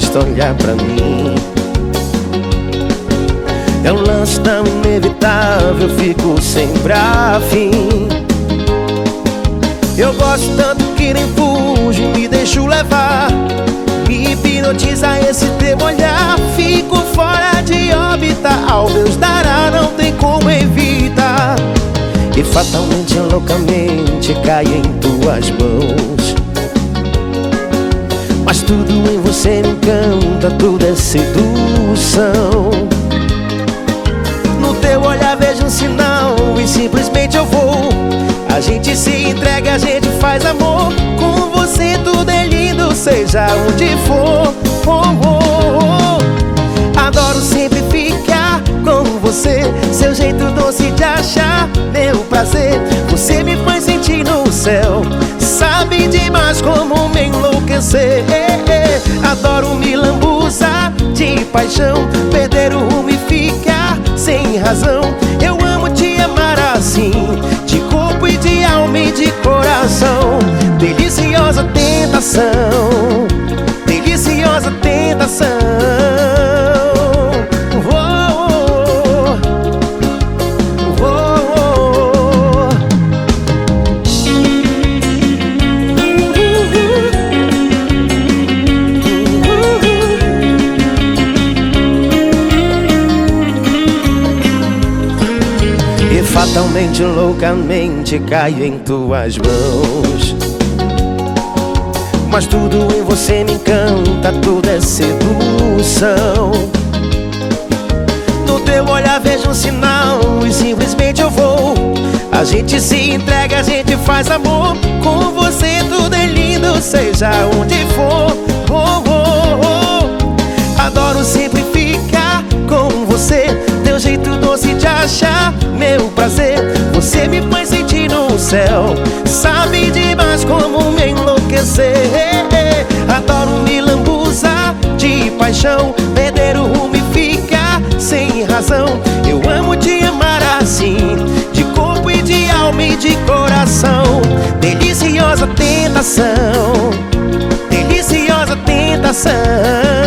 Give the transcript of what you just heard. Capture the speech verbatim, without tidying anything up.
basta olhar pra mim. É o lance tão inevitável, fico sempre afim. Eu gosto tanto que nem fujo, me deixo levar. Me hipnotiza esse teu olhar, fico fora de órbita. Ao Deus dará, não tem como evitar. E fatalmente, loucamente, cai em tuas mãos. Mas tudo em você me encanta, tudo é sedução. No teu olhar vejo um sinal e simplesmente eu vou. A gente se entrega, a gente faz amor. Com você tudo é lindo, seja onde for. Oh, oh, oh. Adoro sempre ficar com você, seu jeito doce de achar meu prazer. Você me faz sentir no céu, sabe demais como me enlouquecer. Adoro me lambuzar de paixão, perder o rumo e ficar sem razão. Eu amo te amar assim, de corpo e de alma e de coração. Deliciosa tentação, deliciosa tentação. Oh, oh, oh, oh. E fatalmente, loucamente caio em tuas mãos. Mas tudo em você me encanta, tudo é sedução. No teu olhar vejo um sinal e simplesmente eu vou. A gente se entrega, a gente faz amor. Com você tudo é lindo, seja onde for. Oh, oh, oh. Adoro sempre ficar com você, teu jeito doce de achar meu prazer. Você me faz sentir no céu, sabe demais como me enlouquecer. Adoro me lambuzar de paixão, perder o rumo e ficar sem razão. Eu amo te amar assim, de corpo e de alma e de coração. Deliciosa tentação, deliciosa tentação.